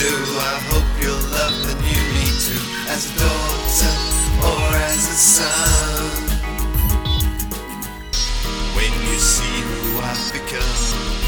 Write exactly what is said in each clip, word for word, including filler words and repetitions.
do. I hope you'll love the new me too, as a daughter or as a son. When you see who I've become,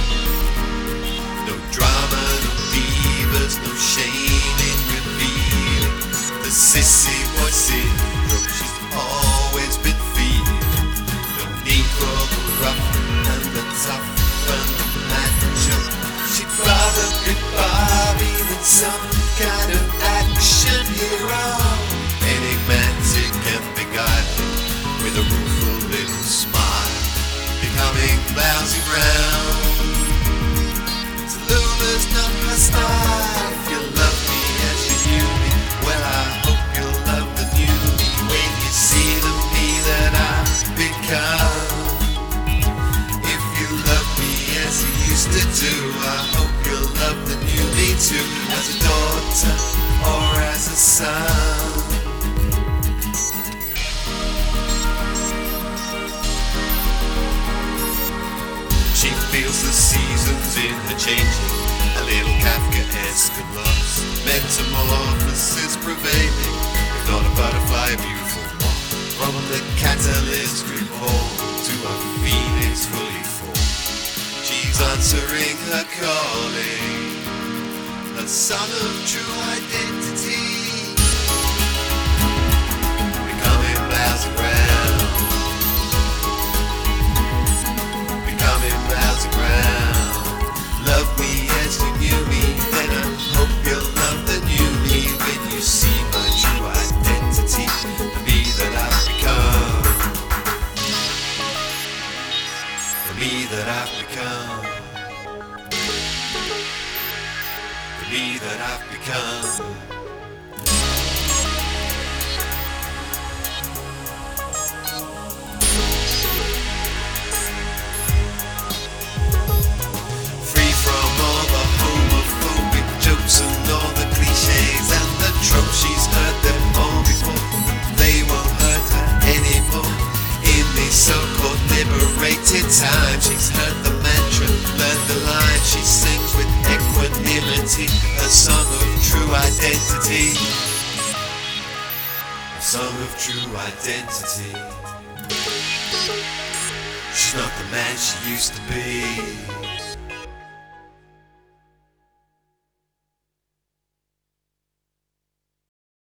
no drama, no divas, no shame in revealing the sissy boy syndrome she's always been feeling. No need for the rough and the tough and the macho. She'd rather be Barbie than some kind of action hero. Enigmatic and beguiling, with a rueful little smile, becoming Blousy Brown. Tallulah's not her style. If you love me as you knew me, well, I hope you'll love the new me when you see the me that I've become. If you love me as you used to do, I hope you'll love the new me too, as a daughter or as a son. She feels the seasons in her changing, a little Kafkaesque and lost. Metamorphosis prevailing, if not a butterfly, a beautiful moth. From the catalyst revolt to a phoenix fully formed, she's answering her calling, a son of true identity, becoming Blousy Brown. Blousy Brown. Love me as you knew me, then I hope you'll love the new me when you see my true identity, the me that I've become, the me that I've become, the me that I've become. And all the cliches and the tropes, she's heard them all before. They won't hurt her anymore. In these so-called liberated times, she's heard the mantra, learned the line. She sings with equanimity a song of true identity, a song of true identity. She's not the man she used to be.